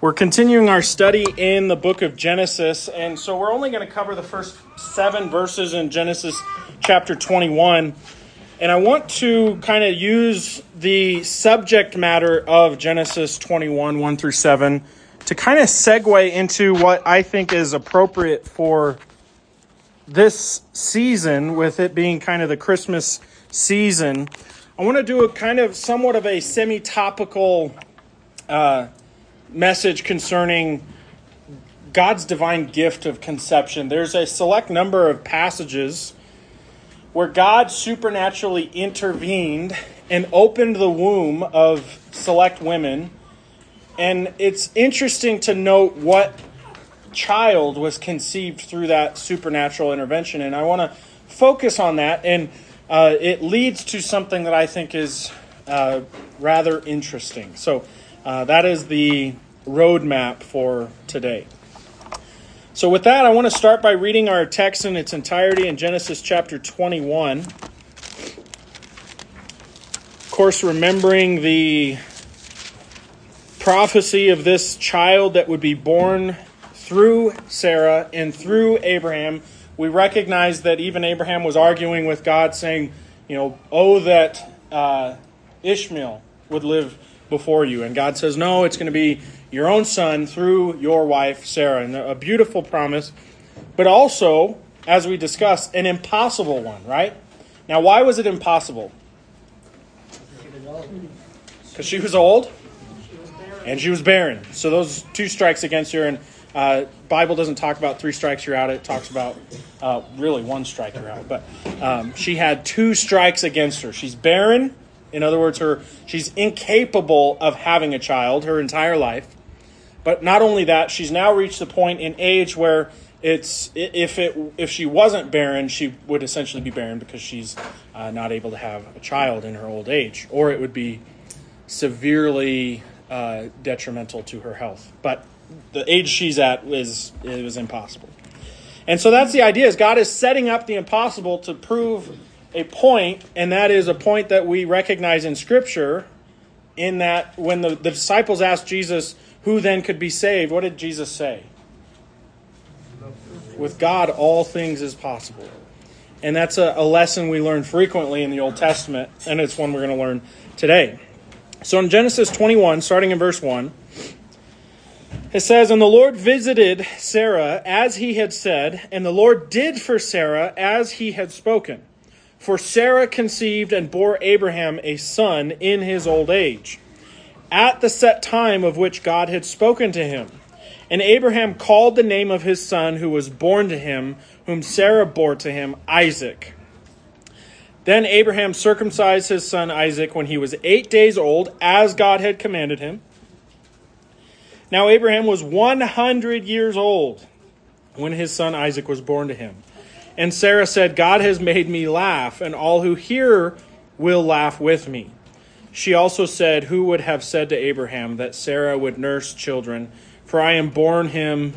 We're continuing our study in the book of Genesis, and so we're only going to cover the first 7 verses in Genesis chapter 21. And I want to kind of use the subject matter of Genesis 21, 1 through 7, to kind of segue into what I think is appropriate for this season, with it being kind of the Christmas season. I want to do a kind of somewhat of a semi-topical message concerning God's divine gift of conception. There's a select number of passages where God supernaturally intervened and opened the womb of select women. And it's interesting to note what child was conceived through that supernatural intervention. And I want to focus on that. And it leads to something that I think is rather interesting. So that is the roadmap for today. So with that, I want to start by reading our text in its entirety in Genesis chapter 21. Of course, remembering the prophecy of this child that would be born through Sarah and through Abraham, we recognize that even Abraham was arguing with God, saying, that Ishmael would live before you. And God says, no, it's going to be your own son through your wife, Sarah. And a beautiful promise, but also, as we discussed, an impossible one, right? Now, why was it impossible? Because she was old and she was barren. So those 2 strikes against her. And Bible doesn't talk about 3 strikes you're out. It talks about really 1 strike you're out. But she had 2 strikes against her. She's barren. In other words, she's incapable of having a child her entire life. But not only that, she's now reached the point in age where if she wasn't barren, she would essentially be barren because she's not able to have a child in her old age, or it would be severely detrimental to her health. But the age she's at was impossible. And so that's the idea, is God is setting up the impossible to prove a point, and that is a point that we recognize in Scripture, in that when the disciples asked Jesus who then could be saved, what did Jesus say? With God, all things is possible. And that's a lesson we learn frequently in the Old Testament, and it's one we're going to learn today. So in Genesis 21, starting in verse 1, it says, "And the Lord visited Sarah as he had said, and the Lord did for Sarah as he had spoken. For Sarah conceived and bore Abraham a son in his old age, at the set time of which God had spoken to him. And Abraham called the name of his son who was born to him, whom Sarah bore to him, Isaac. Then Abraham circumcised his son Isaac when he was 8 days old, as God had commanded him. Now Abraham was 100 years old when his son Isaac was born to him. And Sarah said, God has made me laugh, and all who hear will laugh with me. She also said, who would have said to Abraham that Sarah would nurse children? For I have borne him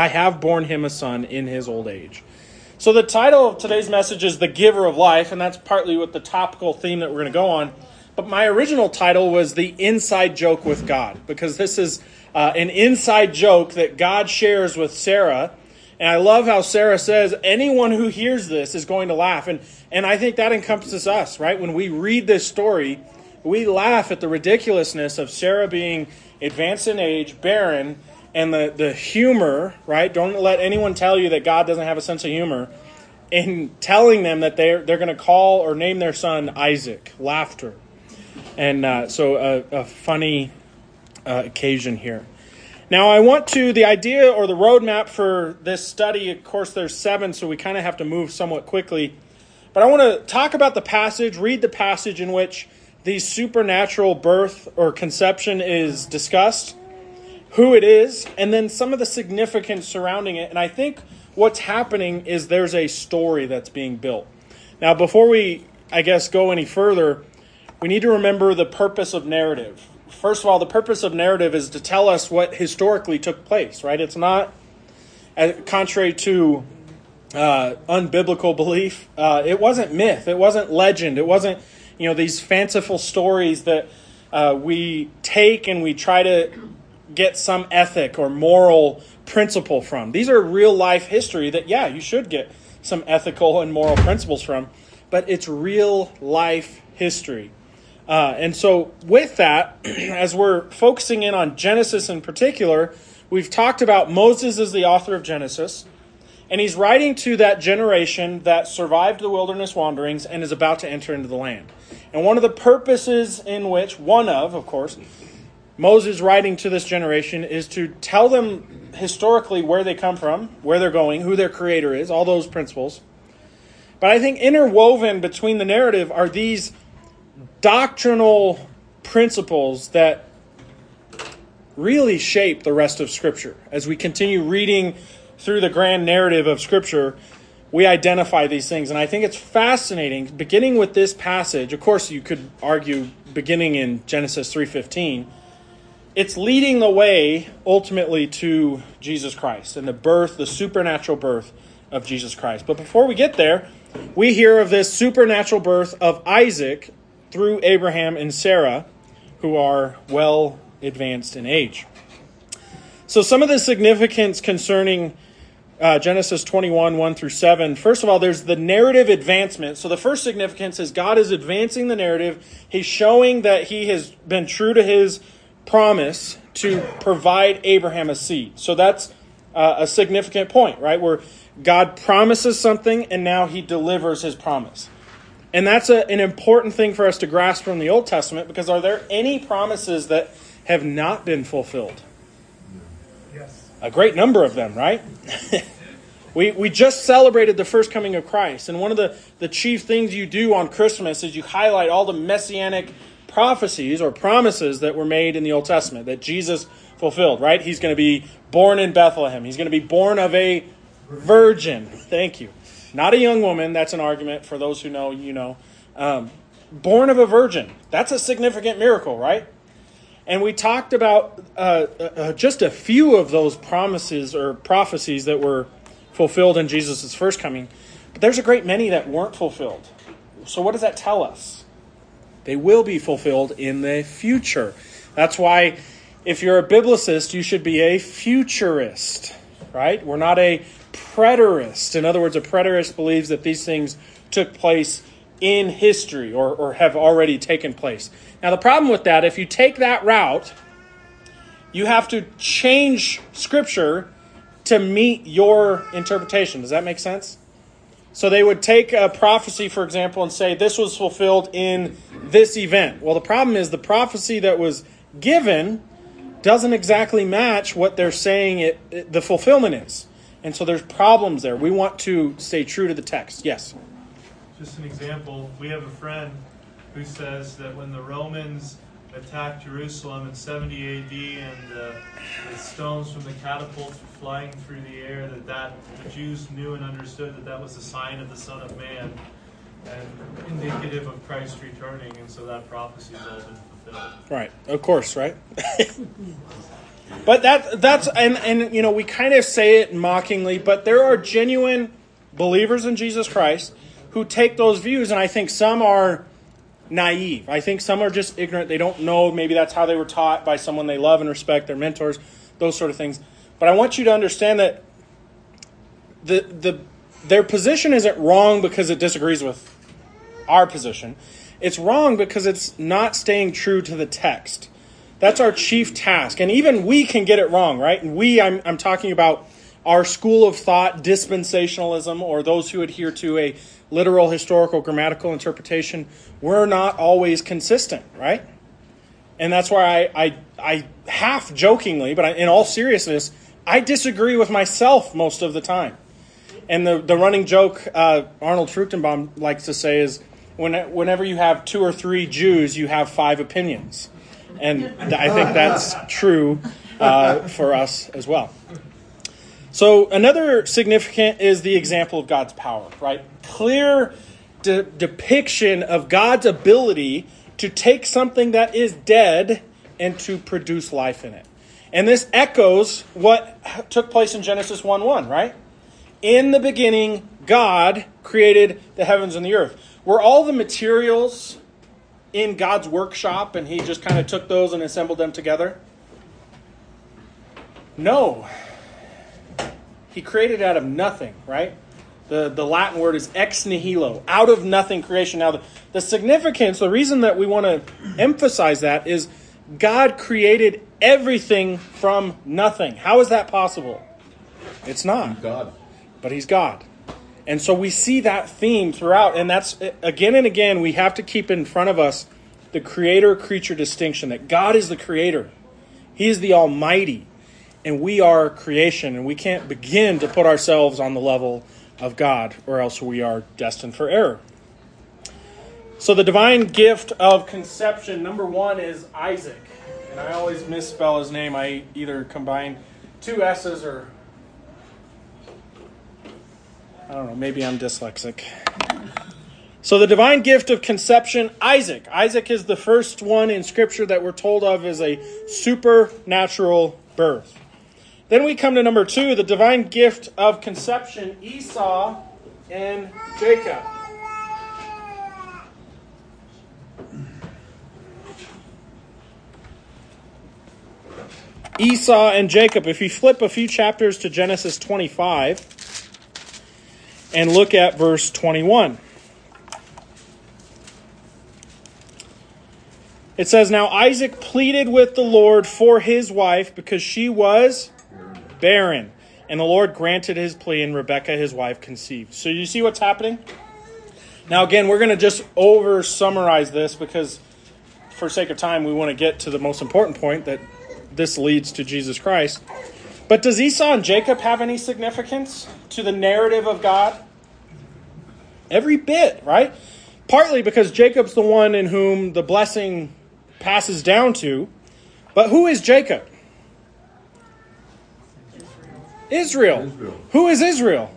a son in his old age." So the title of today's message is The Giver of Life, and that's partly what the topical theme that we're going to go on. But my original title was The Inside Joke with God, because this is an inside joke that God shares with Sarah. And I love how Sarah says, anyone who hears this is going to laugh. And I think that encompasses us, right? When we read this story, we laugh at the ridiculousness of Sarah being advanced in age, barren, and the humor, right? Don't let anyone tell you that God doesn't have a sense of humor, in telling them that they're going to call or name their son Isaac. Laughter. And so a funny occasion here. Now I want the idea or the roadmap for this study, of course there's 7, so we kind of have to move somewhat quickly. But I want to talk about the passage, read the passage in which the supernatural birth or conception is discussed, who it is, and then some of the significance surrounding it. And I think what's happening is there's a story that's being built. Now, before we, go any further, we need to remember the purpose of narrative. First of all, the purpose of narrative is to tell us what historically took place, right? It's not, contrary to unbiblical belief, it wasn't myth, it wasn't legend, it wasn't these fanciful stories that we take and we try to get some ethic or moral principle from. These are real life history that, yeah, you should get some ethical and moral principles from, but it's real life history. And so with that, as we're focusing in on Genesis in particular, we've talked about Moses as the author of Genesis, and he's writing to that generation that survived the wilderness wanderings and is about to enter into the land. And one of the purposes in which, of course, Moses writing to this generation is to tell them historically where they come from, where they're going, who their creator is, all those principles. But I think interwoven between the narrative are these doctrinal principles that really shape the rest of Scripture. As we continue reading through the grand narrative of Scripture, we identify these things. And I think it's fascinating, beginning with this passage. Of course, you could argue beginning in Genesis 3:15, it's leading the way ultimately to Jesus Christ and the supernatural birth of Jesus Christ. But before we get there, we hear of this supernatural birth of Isaac through Abraham and Sarah, who are well advanced in age. So some of the significance concerning Genesis 21, 1 through 7. First of all, there's the narrative advancement. So the first significance is God is advancing the narrative. He's showing that he has been true to his promise to provide Abraham a seed. So that's a significant point, right? Where God promises something and now he delivers his promise. And that's an important thing for us to grasp from the Old Testament, because are there any promises that have not been fulfilled? Yes. A great number of them, right? We just celebrated the first coming of Christ. And one of the chief things you do on Christmas is you highlight all the messianic prophecies or promises that were made in the Old Testament that Jesus fulfilled, right? He's going to be born in Bethlehem. He's going to be born of a virgin. Thank you. Not a young woman. That's an argument for those who know, you know. Born of a virgin. That's a significant miracle, right? And we talked about just a few of those promises or prophecies that were fulfilled in Jesus' first coming. But there's a great many that weren't fulfilled. So what does that tell us? They will be fulfilled in the future. That's why if you're a biblicist, you should be a futurist, right? We're not a preterist. In other words, a preterist believes that these things took place in history or have already taken place. Now, the problem with that, if you take that route, you have to change Scripture to meet your interpretation. Does that make sense? So they would take a prophecy, for example, and say this was fulfilled in this event. Well, the problem is the prophecy that was given doesn't exactly match what they're saying the fulfillment is. And so there's problems there. We want to stay true to the text. Yes? Just an example, we have a friend who says that when the Romans attacked Jerusalem in 70 AD and the stones from the catapults were flying through the air, that the Jews knew and understood that was a sign of the Son of Man and indicative of Christ returning, and so that prophecy has all been fulfilled. Right, of course, right? But that's and you know, we kind of say it mockingly, but there are genuine believers in Jesus Christ who take those views, and I think some are naive. I think some are just ignorant. They don't know. Maybe that's how they were taught by someone they love and respect, their mentors, those sort of things. But I want you to understand that their position isn't wrong because it disagrees with our position. It's wrong because it's not staying true to the text. That's our chief task. And even we can get it wrong, right? And I'm talking about our school of thought, dispensationalism, or those who adhere to a literal, historical, grammatical interpretation. We're not always consistent, right? And that's why I half jokingly, but in all seriousness, I disagree with myself most of the time. And the running joke Arnold Fruchtenbaum likes to say is, whenever you have 2 or 3 Jews, you have 5 opinions. And I think that's true for us as well. So another significant is the example of God's power, right? Clear depiction of God's ability to take something that is dead and to produce life in it. And this echoes what took place in Genesis 1:1, right? In the beginning, God created the heavens and the earth. Were all the materials in God's workshop and he just kind of took those and assembled them together? No. He created out of nothing, right? The Latin word is ex nihilo, out of nothing creation. Now, the significance, the reason that we want to emphasize that is God created everything from nothing. How is that possible? It's not. He's God. But He's God. And so we see that theme throughout. And that's, again and again, we have to keep in front of us the creator-creature distinction, that God is the creator. He is the Almighty. And we are creation. And we can't begin to put ourselves on the level of God, or else we are destined for error. So the divine gift of conception, number one, is Isaac. And I always misspell his name. I either combine two S's or, I don't know, maybe I'm dyslexic. So the divine gift of conception, Isaac. Isaac is the first one in Scripture that we're told of as a supernatural birth. Then we come to number two, the divine gift of conception, Esau and Jacob. Esau and Jacob. If you flip a few chapters to Genesis 25 and look at verse 21. It says, "Now Isaac pleaded with the Lord for his wife because she was barren. And the Lord granted his plea, and Rebekah, his wife, conceived." So you see what's happening? Now again, we're going to just over-summarize this because for sake of time, we want to get to the most important point, that this leads to Jesus Christ. But does Esau and Jacob have any significance to the narrative of God? Every bit, right? Partly because Jacob's the one in whom the blessing passes down to. But who is Jacob? Israel. Who is Israel?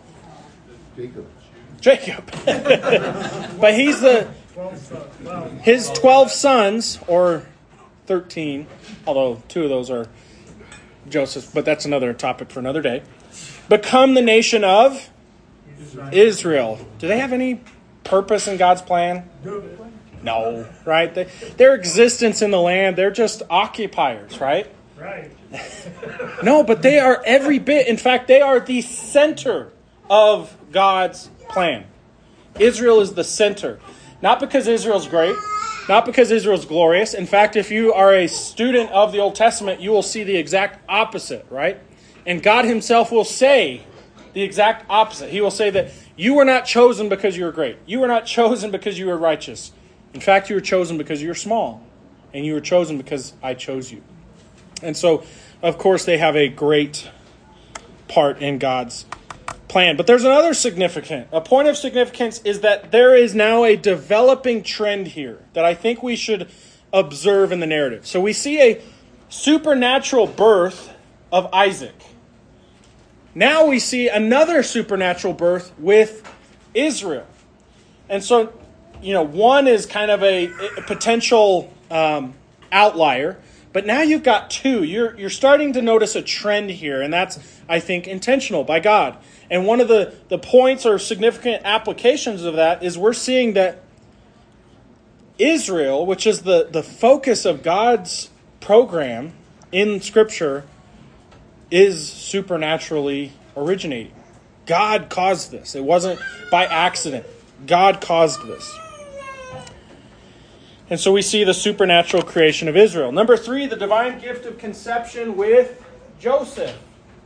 Jacob. But he's his 12 sons, or 13, although 2 of those are Joseph, but that's another topic for another day, become the nation of Israel. Do they have any purpose in God's plan? No, right? Their existence in the land, they're just occupiers, right? Right. No, but they are every bit. In fact, they are the center of God's plan. Israel is the center. Not because Israel's great, not because Israel's glorious. In fact, if you are a student of the Old Testament, you will see the exact opposite, right? And God himself will say the exact opposite. He will say that you were not chosen because you were great. You were not chosen because you were righteous. In fact, you were chosen because you're small. And you were chosen because I chose you. And so, of course, they have a great part in God's plan. But there's another a point of significance is that there is now a developing trend here that I think we should observe in the narrative. So we see a supernatural birth of Isaac. Now we see another supernatural birth with Israel. And so, one is kind of a potential outlier. But now you've got 2. You're starting to notice a trend here, and that's, I think, intentional by God. And one of the points or significant applications of that is we're seeing that Israel, which is the focus of God's program in Scripture, is supernaturally originating. God caused this. It wasn't by accident. God caused this. And so we see the supernatural creation of Israel. Number 3, the divine gift of conception with Joseph.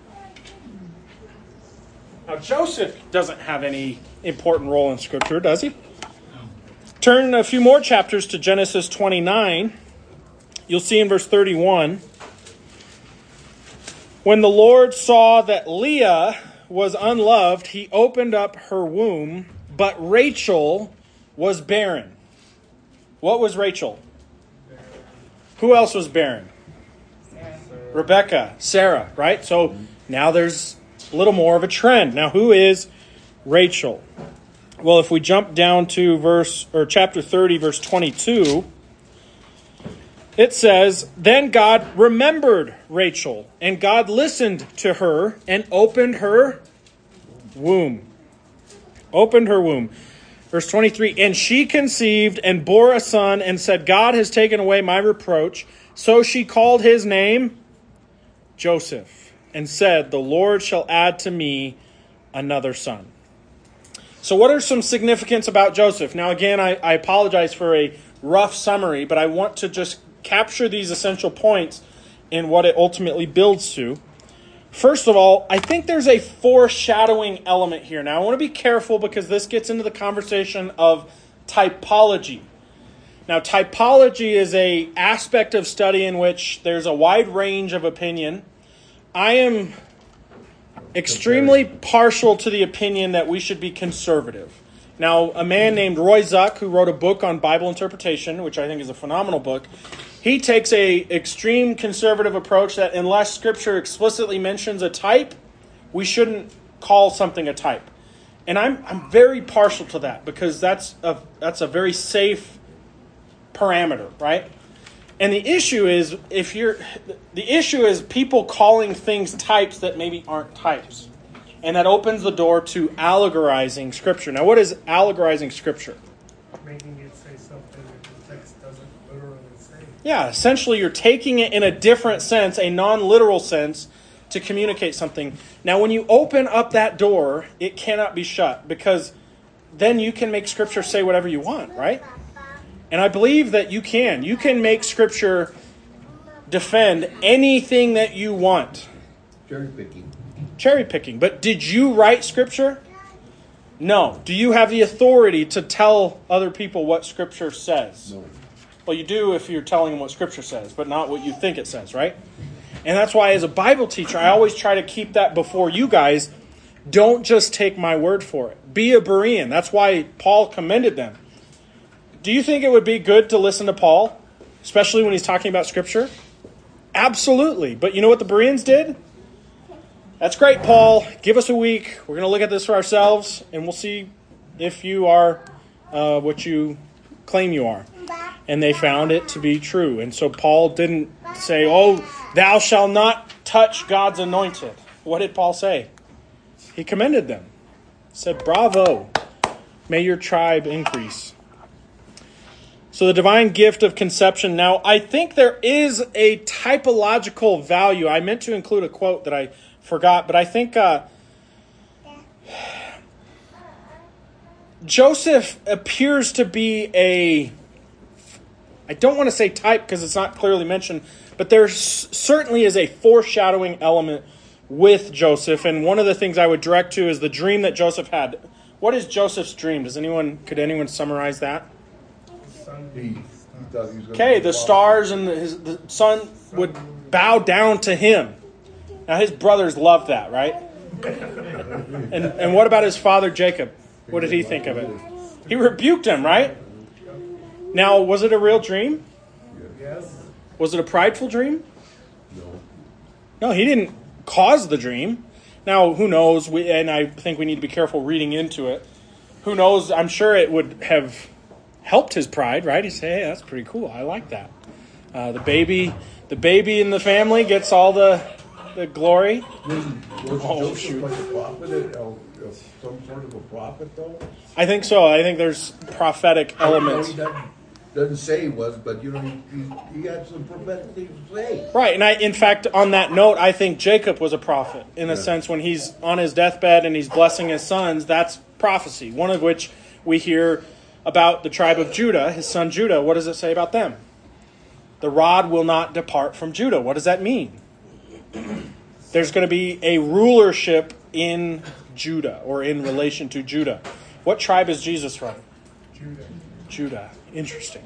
Now, Joseph doesn't have any important role in Scripture, does he? Turn a few more chapters to Genesis 29. You'll see in verse 31. When the Lord saw that Leah was unloved, he opened up her womb, but Rachel was barren. What was Rachel? Who else was barren? Rebecca, Sarah, right? So now there's a little more of a trend. Now, who is Rachel? Well, if we jump down to chapter 30, verse 22, it says, "Then God remembered Rachel, and God listened to her and opened her womb." Opened her womb. Verse 23, "And she conceived and bore a son and said, 'God has taken away my reproach.' So she called his name Joseph." and said, "The Lord shall add to me another son." So what are some significance about Joseph? Now, again, I apologize for a rough summary, but I want to just capture these essential points in what it ultimately builds to. First of all, I think there's a foreshadowing element here. Now, I want to be careful because this gets into the conversation of typology. Now, typology is an aspect of study in which there's a wide range of opinion. I am extremely partial to the opinion that we should be conservative. Now, a man named Roy Zuck, who wrote a book on Bible interpretation, which I think is a phenomenal book, he takes a extreme conservative approach that unless Scripture explicitly mentions a type, we shouldn't call something a type. And I'm very partial to that because that's a very safe parameter, right? And the issue is people calling things types that maybe aren't types. And that opens the door to allegorizing Scripture. Now, what is allegorizing Scripture? Making it say something that the text doesn't literally say. Yeah, essentially you're taking it in a different sense, a non-literal sense, to communicate something. Now, when you open up that door, it cannot be shut because then you can make Scripture say whatever you want, right? And I believe that you can. You can make Scripture defend anything that you want. Cherry picking. But did you write Scripture? No. Do you have the authority to tell other people what Scripture says? No. Well, you do if you're telling them what Scripture says, but not what you think it says, right? And that's why as a Bible teacher, I always try to keep that before you guys. Don't just take my word for it. Be a Berean. That's why Paul commended them. Do you think it would be good to listen to Paul, especially when he's talking about Scripture? Absolutely. But you know what the Bereans did? That's great, Paul. Give us a week. We're going to look at this for ourselves, and we'll see if you are what you claim you are. And they found it to be true. And so Paul didn't say, "Oh, thou shalt not touch God's anointed." What did Paul say? He commended them. He said, "Bravo. May your tribe increase." So the divine gift of conception. Now, I think there is a typological value. I meant to include a quote that I forgot, but I think Joseph appears to be I don't want to say type because it's not clearly mentioned, but there certainly is a foreshadowing element with Joseph. And one of the things I would direct to is the dream that Joseph had. What is Joseph's dream? Could anyone summarize that? He thought he was Okay, the stars and the sun would bow down to him. Now his brothers loved that, right? And what about his father Jacob? What did he think of it? He rebuked him, right? Now, was it a real dream? Yes. Was it a prideful dream? No. No, he didn't cause the dream. Now, who knows? And I think we need to be careful reading into it. Who knows? I'm sure it would have helped his pride, right? He'd say, "Hey, that's pretty cool. I like that." The baby in the family gets all the glory. Was Joseph shoot. like a prophet, some sort of a prophet, though? I think so. I think there's prophetic elements. He doesn't say he was, but he had some prophetic things to say. Right, and in fact, on that note, I think Jacob was a prophet in a sense when he's on his deathbed and he's blessing his sons. That's prophecy. One of which we hear about the tribe of Judah, his son Judah. What does it say about them? The rod will not depart from Judah. What does that mean? There's going to be a rulership in Judah or in relation to Judah. What tribe is Jesus from? Judah. Interesting.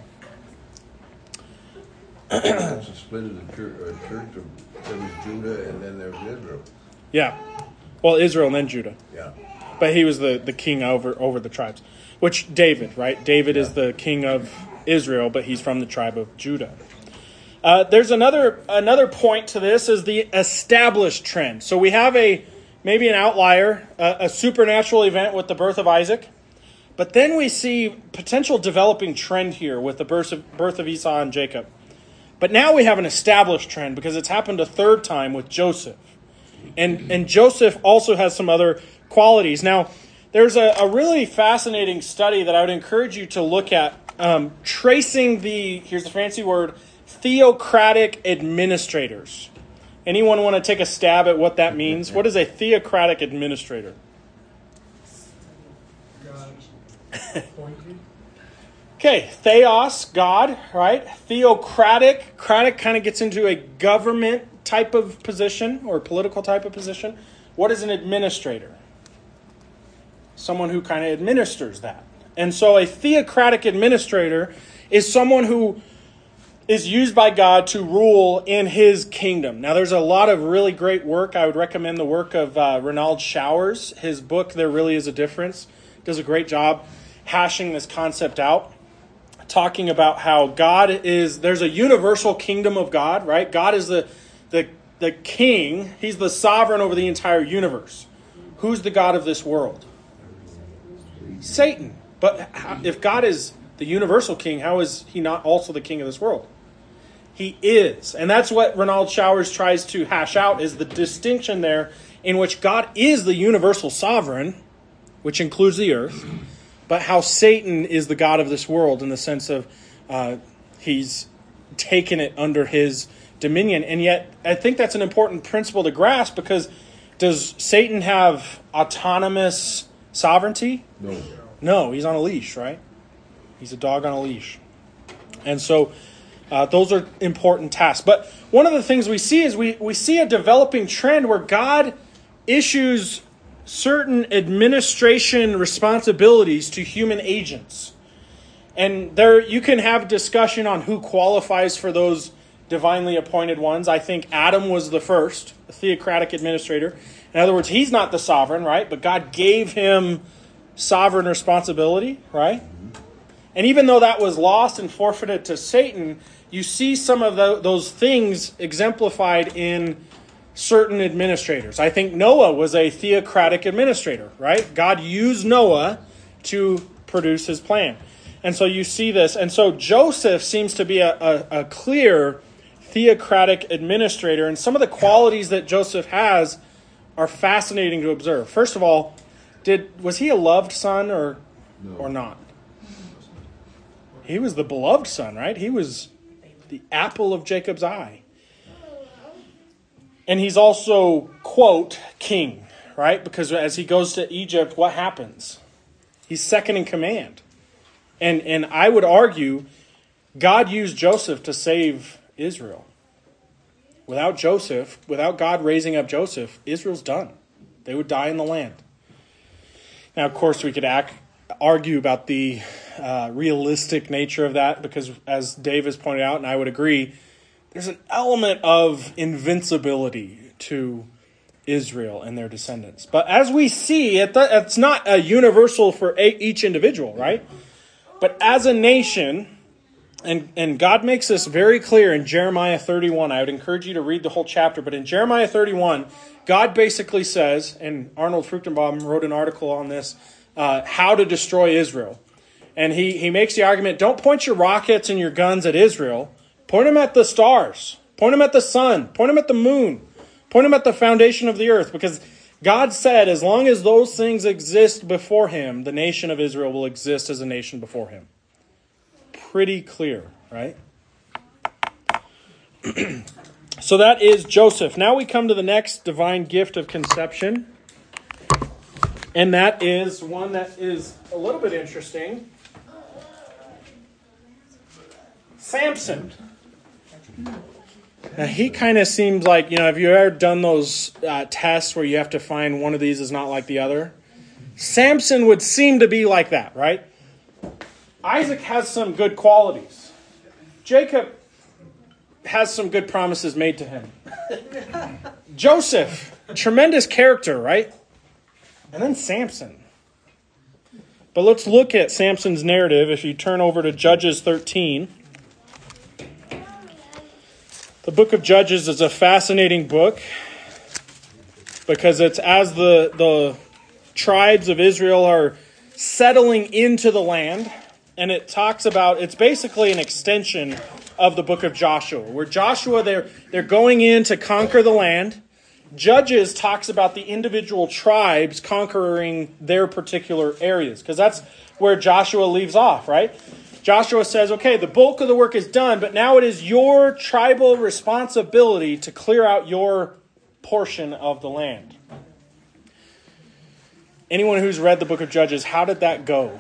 That's a split of the church. There was Judah and then there was Israel. Yeah. Well, Israel and then Judah. Yeah. But he was the king over the tribes. Which David, right? David is the king of Israel, but he's from the tribe of Judah. There's another point to this is the established trend. So we have maybe an outlier, a supernatural event with the birth of Isaac. But then we see potential developing trend here with the birth of Esau and Jacob. But now we have an established trend because it's happened a third time with Joseph. And Joseph also has some other qualities. Now, there's a really fascinating study that I would encourage you to look at, tracing here's the fancy word, theocratic administrators. Anyone want to take a stab at what that means? What is a theocratic administrator? God appointed. Okay, theos, God, right? Theocratic. Cratic kind of gets into a government type of position or political type of position. What is an administrator? Someone who kind of administers that. And so a theocratic administrator is someone who is used by God to rule in his kingdom. Now, there's a lot of really great work. I would recommend the work of Ronald Showers. His book, There Really Is a Difference, does a great job hashing this concept out, talking about how there's a universal kingdom of God, right? God is the king. He's the sovereign over the entire universe. Who's the God of this world? Satan. But if God is the universal king, how is he not also the king of this world? He is. And that's what Ronald Showers tries to hash out, is the distinction there in which God is the universal sovereign, which includes the earth, but how Satan is the god of this world in the sense of he's taken it under his dominion. And yet, I think that's an important principle to grasp, because does Satan have autonomous sovereignty? No. No, he's on a leash, right? He's a dog on a leash. And so those are important tasks. But one of the things we see is we see a developing trend where God issues certain administration responsibilities to human agents. And there you can have discussion on who qualifies for those divinely appointed ones. I think Adam was the first, a theocratic administrator. In other words, he's not the sovereign, right? But God gave him sovereign responsibility, right? And even though that was lost and forfeited to Satan, you see some of those things exemplified in certain administrators. I think Noah was a theocratic administrator, right? God used Noah to produce his plan. And so you see this. And so Joseph seems to be a clear theocratic administrator. And some of the qualities that Joseph has are fascinating to observe. First of all, was he a loved son or not? He was the beloved son, right? He was the apple of Jacob's eye. And he's also, quote, king, right? Because as he goes to Egypt, what happens? He's second in command. And I would argue God used Joseph to save Israel. Without Joseph, without God raising up Joseph, Israel's done. They would die in the land. Now, of course, we could argue about the realistic nature of that, because as Dave has pointed out, and I would agree, there's an element of invincibility to Israel and their descendants. But as we see, it's not a universal for each individual, right? But as a nation, and God makes this very clear in Jeremiah 31. I would encourage you to read the whole chapter. But in Jeremiah 31, God basically says, and Arnold Fruchtenbaum wrote an article on this, how to destroy Israel. And he makes the argument, don't point your rockets and your guns at Israel. Point them at the stars. Point them at the sun. Point them at the moon. Point them at the foundation of the earth. Because God said, as long as those things exist before him, the nation of Israel will exist as a nation before him. Pretty clear, right? So that is Joseph. Now we come to the next divine gift of conception. And that is one that is a little bit interesting. Samson. Now he kind of seems like, have you ever done those tests where you have to find one of these is not like the other? Samson would seem to be like that, right? Isaac has some good qualities. Jacob has some good promises made to him. Joseph, tremendous character, right? And then Samson. But let's look at Samson's narrative. If you turn over to Judges 13. The book of Judges is a fascinating book because it's as the tribes of Israel are settling into the land. And it talks about, it's basically an extension of the book of Joshua. Where Joshua, they're going in to conquer the land. Judges talks about the individual tribes conquering their particular areas. Because that's where Joshua leaves off, right? Joshua says, okay, the bulk of the work is done, but now it is your tribal responsibility to clear out your portion of the land. Anyone who's read the book of Judges, how did that go?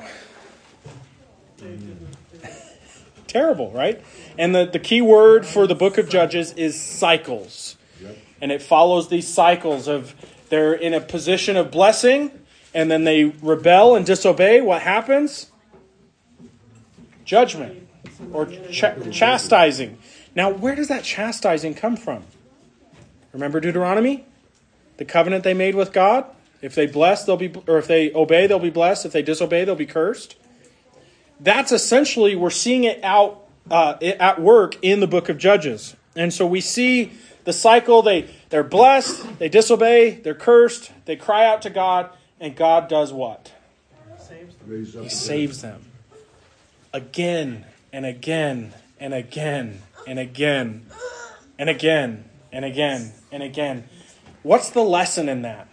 Terrible, right? And the key word for the book of Judges is cycles. Yep. And it follows these cycles of they're in a position of blessing, and then they rebel and disobey. What happens? Judgment or chastising. Now, where does that chastising come from? Remember Deuteronomy? The covenant they made with God? If they bless, they'll be, or if they obey, they'll be blessed. If they disobey, they'll be cursed. That's essentially, we're seeing it out at work in the book of Judges. And so we see the cycle. They're blessed, they disobey, they're cursed, they cry out to God, and God does what? He saves them. Again and again and again and again and again and again and again. What's the lesson in that?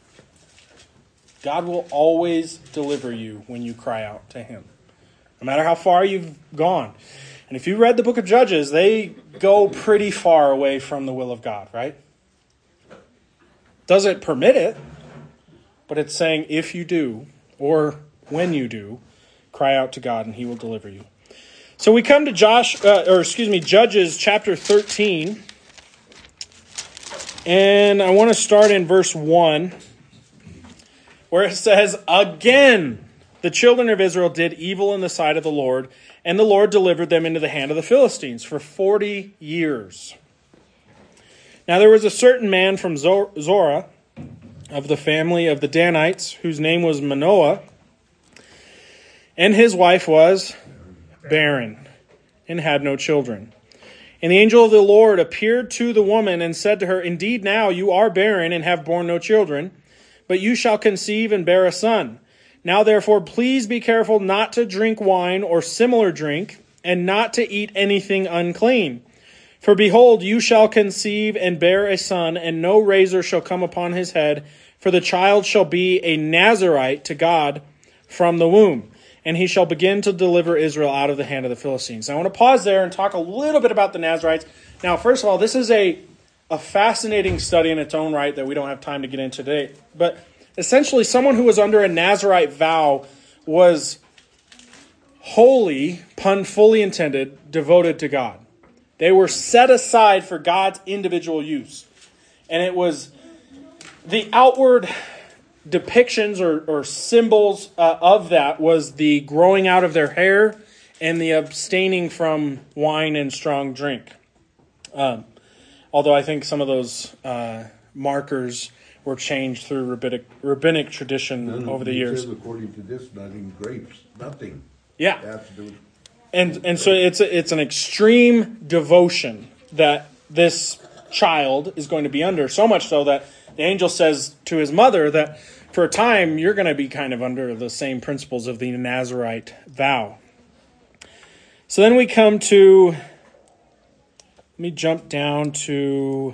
God will always deliver you when you cry out to Him, no matter how far you've gone. And if you read the book of Judges, they go pretty far away from the will of God, right? Doesn't permit it, but it's saying if you do, or when you do, cry out to God and He will deliver you. So we come to Judges chapter 13. And I want to start in verse 1, where it says, "Again, the children of Israel did evil in the sight of the Lord, and the Lord delivered them into the hand of the Philistines for 40 years. Now there was a certain man from Zorah, of the family of the Danites, whose name was Manoah, and his wife was barren, and had no children. And the angel of the Lord appeared to the woman and said to her, Indeed, now you are barren and have borne no children, but you shall conceive and bear a son. Now therefore, please be careful not to drink wine or similar drink, and not to eat anything unclean. For behold, you shall conceive and bear a son, and no razor shall come upon his head, for the child shall be a Nazirite to God from the womb. And he shall begin to deliver Israel out of the hand of the Philistines." Now, I want to pause there and talk a little bit about the Nazirites. Now, first of all, this is a fascinating study in its own right that we don't have time to get into today. But essentially, someone who was under a Nazirite vow was holy, pun fully intended, devoted to God. They were set aside for God's individual use. And it was the outward depictions or symbols of that was the growing out of their hair and the abstaining from wine and strong drink. Although I think some of those markers were changed through rabbinic tradition over the years. According to this, not even grapes, nothing. Yeah. Have to do with... And so it's an extreme devotion that this child is going to be under, so much so that the angel says to his mother that for a time, you're going to be kind of under the same principles of the Nazirite vow. So then we come to, let me jump down to,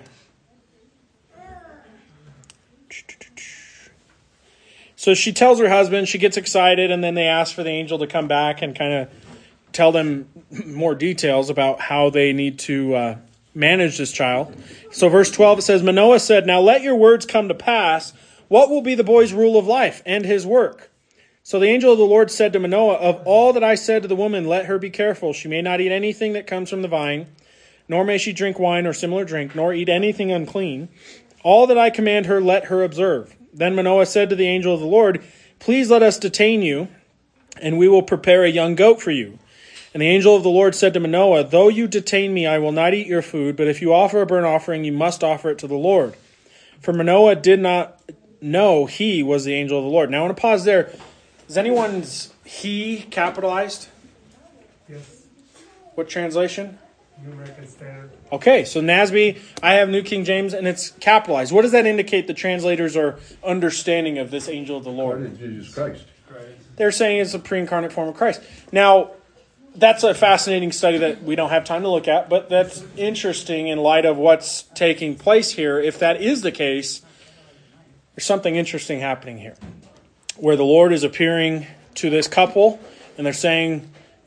so she tells her husband, she gets excited, and then they ask for the angel to come back and kind of tell them more details about how they need to manage this child. So verse 12, it says, "Manoah said, Now let your words come to pass. What will be the boy's rule of life and his work? So the angel of the Lord said to Manoah, Of all that I said to the woman, let her be careful. She may not eat anything that comes from the vine, nor may she drink wine or similar drink, nor eat anything unclean. All that I command her, let her observe. Then Manoah said to the angel of the Lord, Please let us detain you, and we will prepare a young goat for you. And the angel of the Lord said to Manoah, Though you detain me, I will not eat your food, but if you offer a burnt offering, you must offer it to the Lord. For Manoah did not know he was the angel of the Lord." Now I want to pause there. Is anyone's "he" capitalized? Yes. What translation? New American Standard. Okay, so NASB, I have New King James, and it's capitalized. What does that indicate the translators are understanding of this angel of the Lord? Jesus Christ. They're saying it's a pre-incarnate form of Christ. Now, that's a fascinating study that we don't have time to look at, but that's interesting in light of what's taking place here. If that is the case, there's something interesting happening here, where the Lord is appearing to this couple, and they're saying,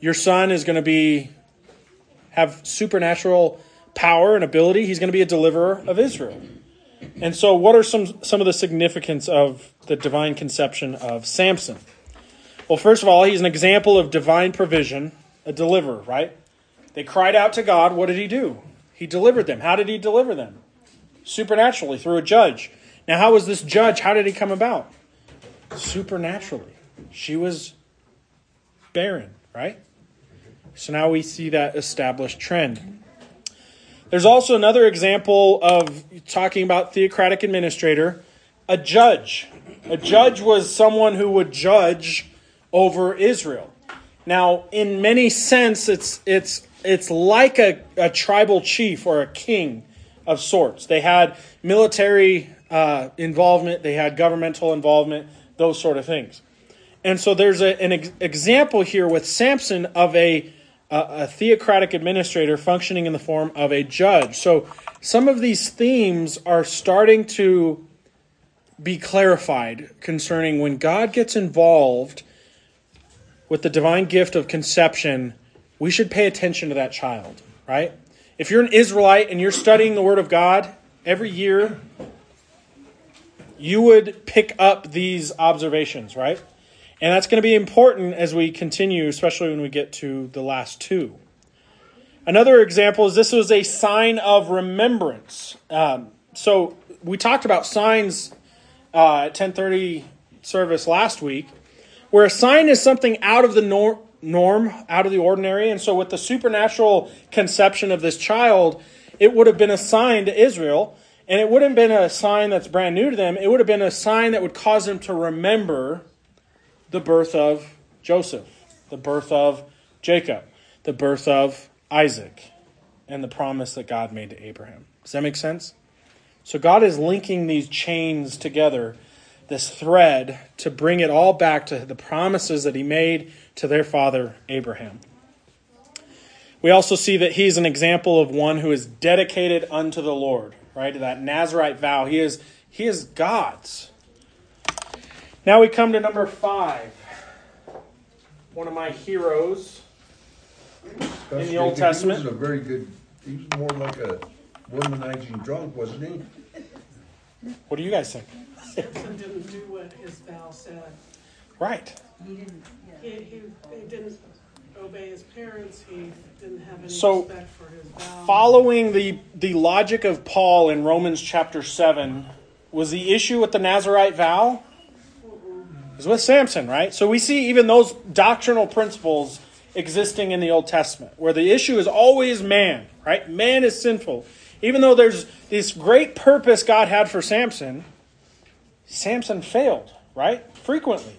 Your son is going to have supernatural power and ability. He's going to be a deliverer of Israel. And so what are some of the significance of the divine conception of Samson? Well, first of all, he's an example of divine provision, a deliverer, right? They cried out to God. What did he do? He delivered them. How did he deliver them? Supernaturally, through a judge. Now, how was this judge? How did he come about? Supernaturally. She was barren, right? So now we see that established trend. There's also another example of talking about theocratic administrator, a judge. A judge was someone who would judge over Israel. Now, in many sense, it's like a tribal chief or a king of sorts. They had military involvement, they had governmental involvement, those sort of things. And so there's an example here with Samson of a theocratic administrator functioning in the form of a judge. So some of these themes are starting to be clarified concerning when God gets involved with the divine gift of conception, we should pay attention to that child, right? If you're an Israelite and you're studying the Word of God every year, you would pick up these observations, right? And that's going to be important as we continue, especially when we get to the last two. Another example is this was a sign of remembrance. So we talked about signs at 10:30 service last week, where a sign is something out of the norm, out of the ordinary. And so with the supernatural conception of this child, it would have been a sign to Israel. And it wouldn't have been a sign that's brand new to them. It would have been a sign that would cause them to remember the birth of Joseph, the birth of Jacob, the birth of Isaac, and the promise that God made to Abraham. Does that make sense? So God is linking these chains together, this thread, to bring it all back to the promises that he made to their father Abraham. We also see that he's an example of one who is dedicated unto the Lord, right? That Nazirite vow. He is God's. Now we come to number 5. One of my heroes in the Old Testament. He was a very good, he was more like a womanizing drunk, wasn't he? What do you guys think? Samson didn't do what his vow said. Right. He didn't obey his parents. He didn't have any So, respect for his vow. following the logic of Paul in Romans chapter 7, was the issue with the Nazirite vow? It was with Samson, right? So we see even those doctrinal principles existing in the Old Testament, where the issue is always man, right? Man is sinful. Even though there's this great purpose God had for Samson, Samson failed, right? Frequently.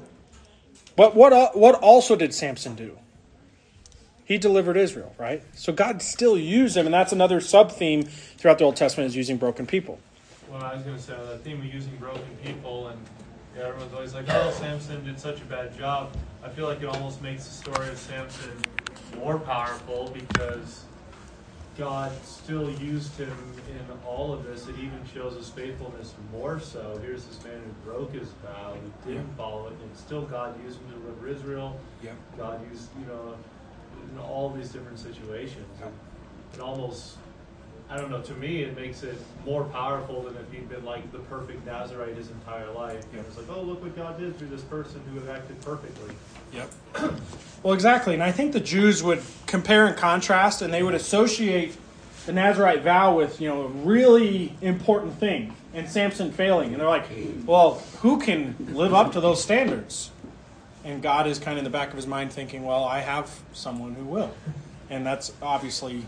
But what also did Samson do? He delivered Israel, right? So God still used him, and that's another sub-theme throughout the Old Testament is using broken people. Well, I was going to say, the theme of using broken people, and everyone's always like, oh, Samson did such a bad job. I feel like it almost makes the story of Samson more powerful because God still used him in all of this. It even shows his faithfulness more so. Here's this man who broke his vow, who didn't follow it, and still God used him to deliver Israel. Yep. God used, in all these different situations. It almost, I don't know, to me it makes it more powerful than if he'd been like the perfect Nazirite his entire life. Yep. It was like, oh, look what God did through this person who had acted perfectly. Yep. Well, exactly. And I think the Jews would compare and contrast, and they would associate the Nazirite vow with, a really important thing, and Samson failing. And they're like, well, who can live up to those standards? And God is kind of in the back of his mind thinking, well, I have someone who will. And that's obviously,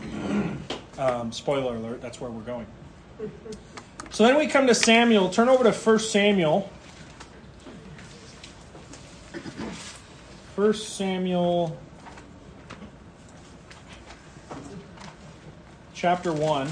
spoiler alert, that's where we're going. So then we come to Samuel. Turn over to 1 Samuel. 1 Samuel chapter 1.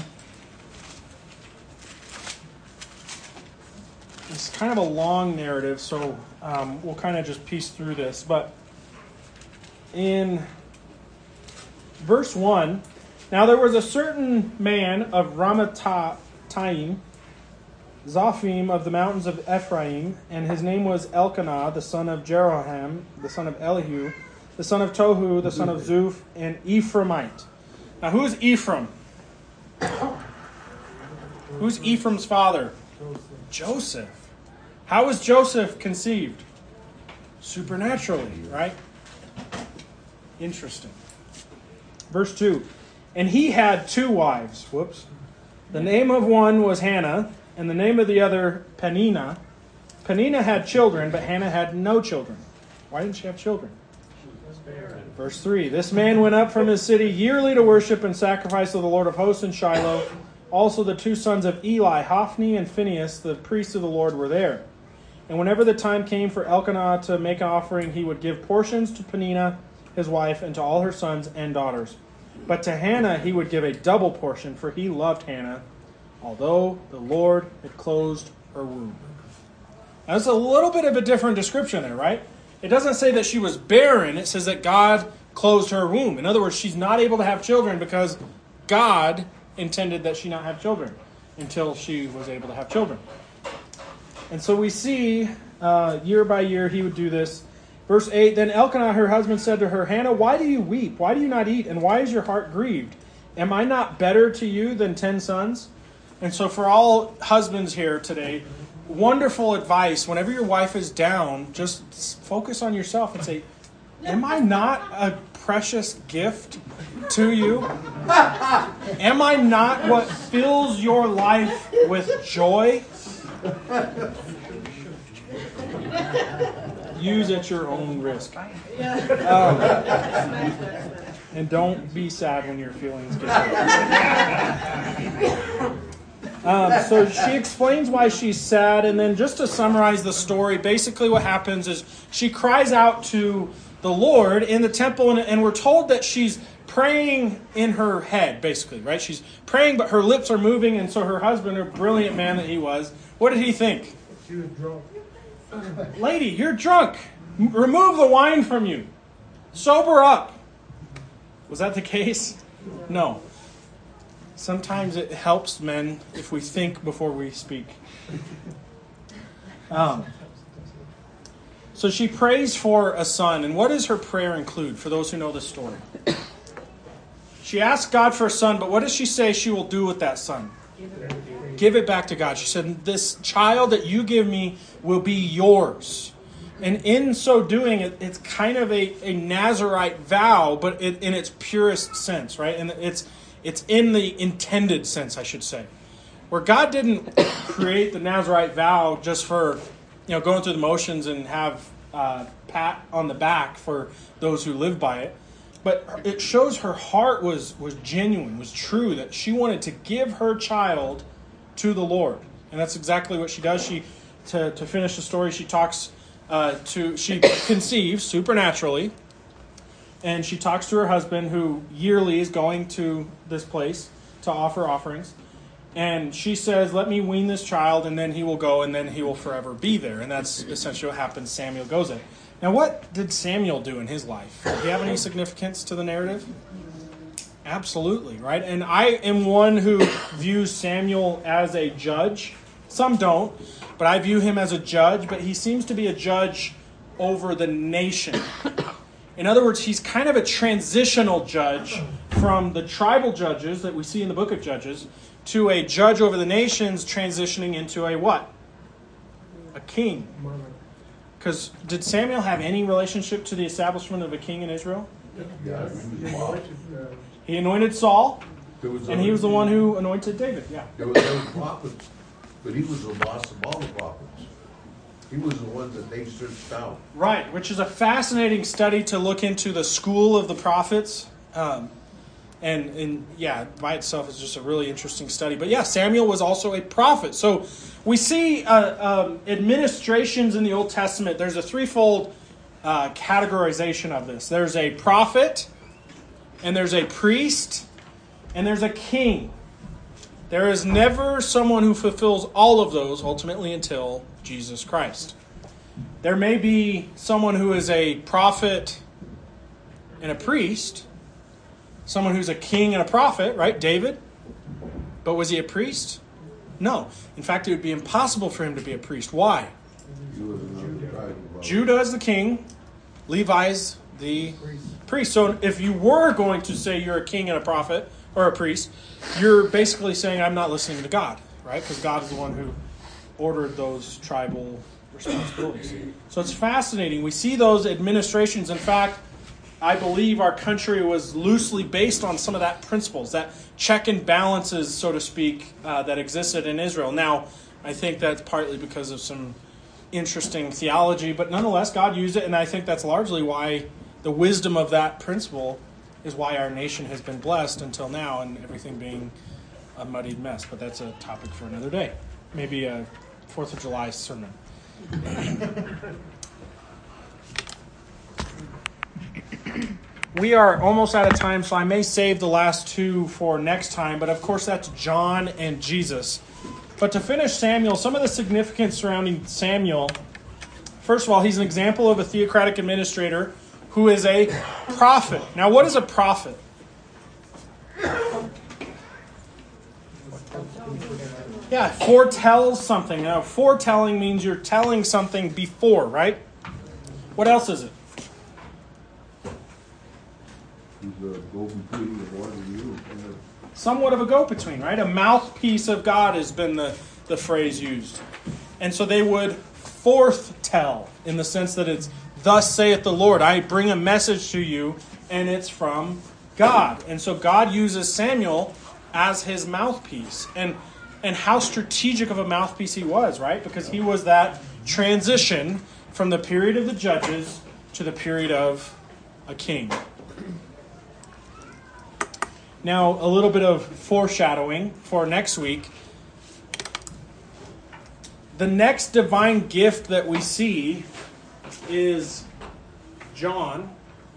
It's kind of a long narrative, so we'll kind of just piece through this. But in verse 1, now there was a certain man of Ramathaim, Zophim of the mountains of Ephraim, and his name was Elkanah, the son of Jeroham, the son of Elihu, the son of Tohu, the son of Zuph, an Ephraimite. Now, who is Ephraim? Who's Ephraim's father? Joseph. How was Joseph conceived? Supernaturally, right? Interesting. Verse 2. And he had 2 wives. Whoops. The name of one was Hannah, and the name of the other Peninnah. Peninnah had children, but Hannah had no children. Why didn't she have children? Verse 3. This man went up from his city yearly to worship and sacrifice to the Lord of hosts in Shiloh. Also the 2 sons of Eli, Hophni and Phinehas, the priests of the Lord, were there. And whenever the time came for Elkanah to make an offering, he would give portions to Peninnah, his wife, and to all her sons and daughters. But to Hannah he would give a double portion, for he loved Hannah, although the Lord had closed her womb. Now, that's a little bit of a different description there, right? It doesn't say that she was barren. It says that God closed her womb. In other words, she's not able to have children because God intended that she not have children until she was able to have children. And so we see year by year he would do this. Verse 8, then Elkanah, her husband, said to her, Hannah, why do you weep? Why do you not eat? And why is your heart grieved? Am I not better to you than 10 sons? And so for all husbands here today, wonderful advice. Whenever your wife is down, just focus on yourself and say, am I not a precious gift to you? Am I not what fills your life with joy? Use at your own risk. And don't be sad when your feelings get hurt. So she explains why she's sad, and then just to summarize the story, basically what happens is she cries out to the Lord in the temple, and we're told that she's praying in her head, basically, right? She's praying, but her lips are moving, and so her husband, a brilliant man that he was, what did he think? She was drunk. Lady, you're drunk. Remove the wine from you. Sober up. Was that the case? No. Sometimes it helps men if we think before we speak. So she prays for a son. And what does her prayer include for those who know the story? She asks God for a son, but what does she say she will do with that son? Give it back to God. She said, this child that you give me will be yours. And in so doing, it's kind of a Nazirite vow, but in its purest sense, right? And it's in the intended sense, I should say. Where God didn't create the Nazirite vow just for, going through the motions and have pat on the back for those who live by it. But it shows her heart was genuine, was true, that she wanted to give her child to the Lord. And that's exactly what she does. She, to finish the story, she she conceives supernaturally, and she talks to her husband, who yearly is going to this place to offer offerings. And she says, let me wean this child, and then he will go, and then he will forever be there. And that's essentially what happens. Samuel goes there. Now, what did Samuel do in his life? Do you have any significance to the narrative? Absolutely, right? And I am one who views Samuel as a judge. Some don't, but I view him as a judge, but he seems to be a judge over the nation. In other words, he's kind of a transitional judge from the tribal judges that we see in the book of Judges to a judge over the nations, transitioning into a what? A king. Because did Samuel have any relationship to the establishment of a king in Israel? Yeah, He anointed Saul, and he was the other- one who anointed David. Yeah. There was other prophets, but he was the boss of all the prophets. He was the one that they searched out. Right, which is a fascinating study to look into the school of the prophets. And by itself is just a really interesting study. But yeah, Samuel was also a prophet. So we see administrations in the Old Testament. There's a threefold categorization of this. There's a prophet, and there's a priest, and there's a king. There is never someone who fulfills all of those ultimately until Jesus Christ. There may be someone who is a prophet and a priest, someone who's a king and a prophet, right? David. But was he a priest? No. In fact, it would be impossible for him to be a priest. Why? He was another tribe of Judah is the king. Levi is The priest. So if you were going to say you're a king and a prophet or a priest, you're basically saying I'm not listening to God, right? Because God is the one who ordered those tribal responsibilities. So it's fascinating. We see those administrations. In fact, I believe our country was loosely based on some of that principles, that check and balances, so to speak, that existed in Israel. Now, I think that's partly because of some interesting theology, but nonetheless, God used it, and I think that's largely why the wisdom of that principle is why our nation has been blessed until now, and everything being a muddied mess. But that's a topic for another day. Maybe a 4th of July sermon. We are almost out of time, so I may save the last two for next time. But of course, that's John and Jesus. But to finish Samuel, some of the significance surrounding Samuel. First of all, he's an example of a theocratic administrator who is a prophet. Now, what is a prophet? Yeah, foretells something. Now, foretelling means you're telling something before, right? What else is it? He's a go-between the Lord and you. Somewhat of a go-between, right? A mouthpiece of God has been the phrase used. And so they would foretell in the sense that it's, thus saith the Lord, I bring a message to you, and it's from God. And so God uses Samuel as his mouthpiece. And how strategic of a mouthpiece he was, right? Because he was that transition from the period of the judges to the period of a king. Now, a little bit of foreshadowing for next week. The next divine gift that we see is John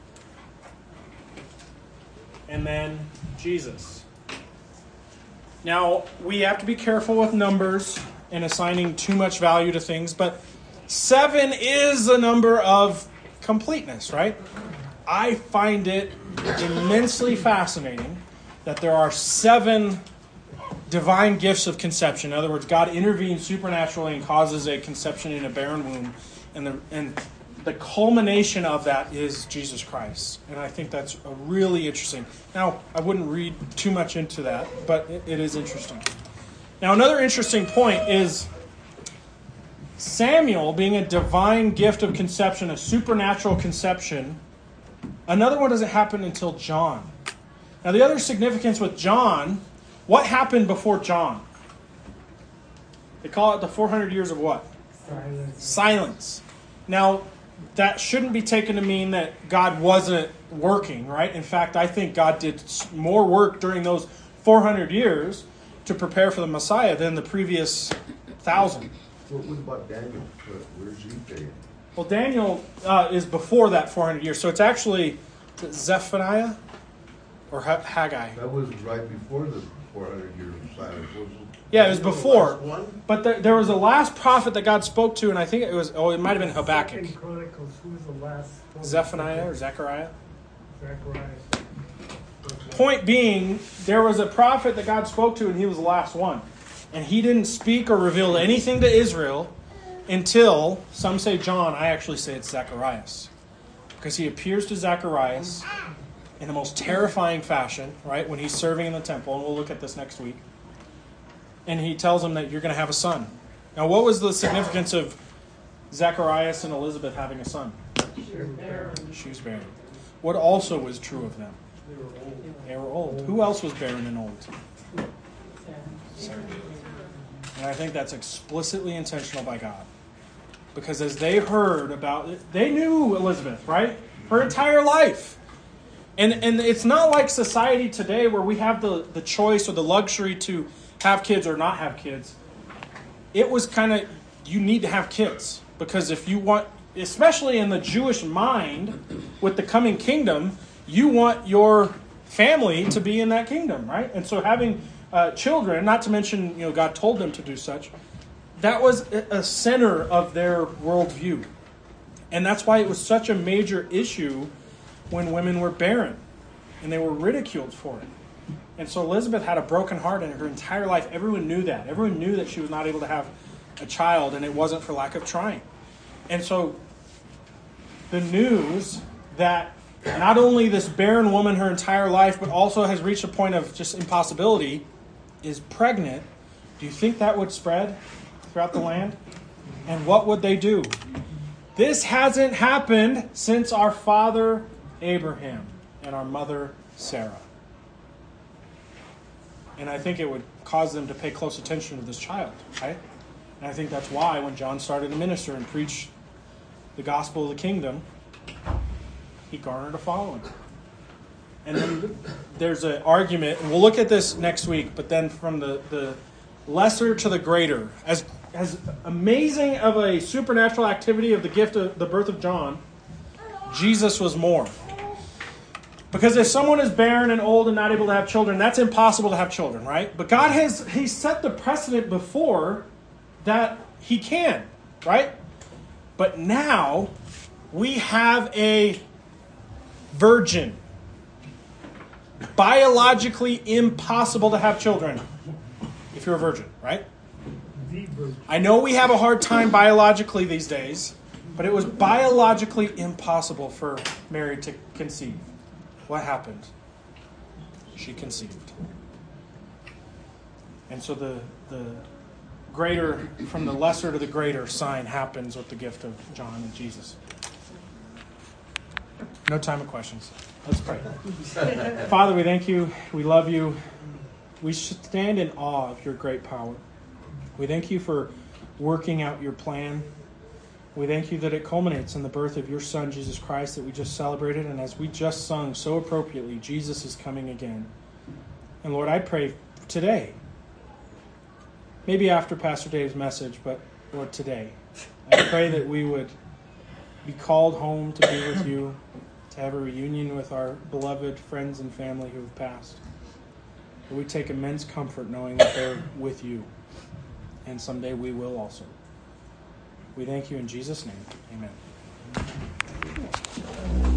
and then Jesus. Now, we have to be careful with numbers and assigning too much value to things, but 7 is a number of completeness, right? I find it immensely fascinating that there are 7 divine gifts of conception. In other words, God intervenes supernaturally and causes a conception in a barren womb. And the culmination of that is Jesus Christ. And I think that's really interesting. Now, I wouldn't read too much into that, but it is interesting. Now, another interesting point is Samuel being a divine gift of conception, a supernatural conception. Another one doesn't happen until John. Now, the other significance with John, what happened before John? They call it the 400 years of what? Silence. Now, that shouldn't be taken to mean that God wasn't working, right? In fact, I think God did more work during those 400 years to prepare for the Messiah than the previous 1,000. What about Daniel? Where's he staying? Well, Daniel is before that 400 years. So it's actually Zephaniah or Haggai. That was right before the 400 years of silence, wasn't it? Yeah, it was before. The last one? But there was a last prophet that God spoke to, and I think it might have been Habakkuk. Second Chronicles, who was the last? Zephaniah or Zechariah? Zechariah. Point being, there was a prophet that God spoke to, and he was the last one. And he didn't speak or reveal anything to Israel until, some say John, I actually say it's Zacharias. Because he appears to Zacharias in the most terrifying fashion, right, when he's serving in the temple, and we'll look at this next week. And he tells him that you're going to have a son. Now, what was the significance of Zacharias and Elizabeth having a son? She was barren. What also was true of them? They were old. Who else was barren and old? Sarah. And I think that's explicitly intentional by God. Because as they heard about it, they knew Elizabeth, right? Her entire life. And it's not like society today where we have the choice or the luxury to have kids or not have kids. It was kind of, you need to have kids. Because if you want, especially in the Jewish mind, with the coming kingdom, you want your family to be in that kingdom, right? And so having children, not to mention, God told them to do such, that was a center of their worldview. And that's why it was such a major issue when women were barren. And they were ridiculed for it. And so Elizabeth had a broken heart in her entire life. Everyone knew that. Everyone knew that she was not able to have a child, and it wasn't for lack of trying. And so the news that not only this barren woman her entire life, but also has reached a point of just impossibility, is pregnant, do you think that would spread throughout the land? And what would they do? This hasn't happened since our father Abraham and our mother Sarah. And I think it would cause them to pay close attention to this child, right? And I think that's why when John started to minister and preach the gospel of the kingdom, he garnered a following. And then there's an argument, and we'll look at this next week, but then from the lesser to the greater, as amazing of a supernatural activity of the gift of the birth of John, Jesus was more. Because if someone is barren and old and not able to have children, that's impossible to have children, right? But God He set the precedent before that He can, right? But now we have a virgin. Biologically impossible to have children if you're a virgin, right? The virgin. I know we have a hard time biologically these days, but it was biologically impossible for Mary to conceive. What happened? She conceived. And so the greater, from the lesser to the greater sign happens with the gift of John and Jesus. No time of questions. Let's pray. Father, we thank you. We love you. We stand in awe of your great power. We thank you for working out your plan. We thank you that it culminates in the birth of your Son, Jesus Christ, that we just celebrated. And as we just sung so appropriately, Jesus is coming again. And Lord, I pray today, maybe after Pastor Dave's message, but Lord, today, I pray that we would be called home to be with you, to have a reunion with our beloved friends and family who have passed. That we take immense comfort knowing that they're with you. And someday we will also. We thank you in Jesus' name. Amen.